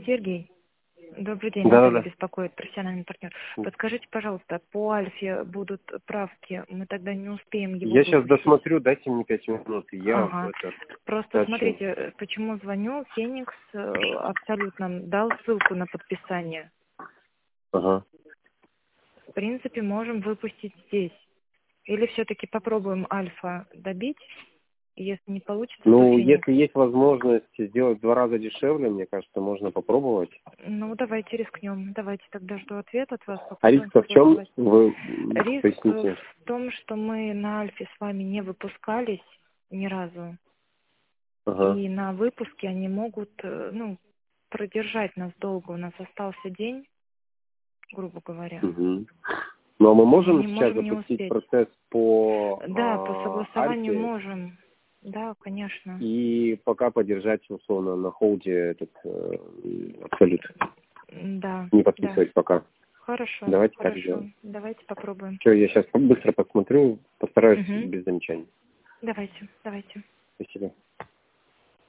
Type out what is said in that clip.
Сергей. Добрый день, Да, Наталья да. беспокоит, профессиональный партнер. Подскажите, пожалуйста, по Альфе будут правки, мы тогда не успеем его Я сейчас выпустить. досмотрю, дайте мне 5 минут, и я Ага. это Просто сообщу. смотрите, почему звоню, Феникс абсолютно дал ссылку на подписание. Ага. В принципе, можем выпустить здесь. Или все-таки попробуем Альфа добить, и если не получится, то Ну, Феникс. если есть возможность сделать в 2 раза дешевле, мне кажется, можно попробовать. Ну, давайте рискнем. Давайте тогда жду ответ от вас, А попробуем риск в чем? согласовать. Вы Риск поясните. в том, что мы на Альфе с вами не выпускались ни разу. Ага. И на выпуске они могут, продержать нас долго. У нас остался день, грубо говоря. Угу. Ну, а мы можем Не сейчас можем не запустить успеть. процесс по Да, по согласованию Альфе можем. Да, конечно. и пока подержать, условно, на холде этот абсолют. Да, Не да. подписывать пока. Хорошо, Давайте так хорошо. сделаем. Давайте попробуем. Все, я сейчас быстро посмотрю, постараюсь Угу. без замечаний. Давайте, давайте. Спасибо.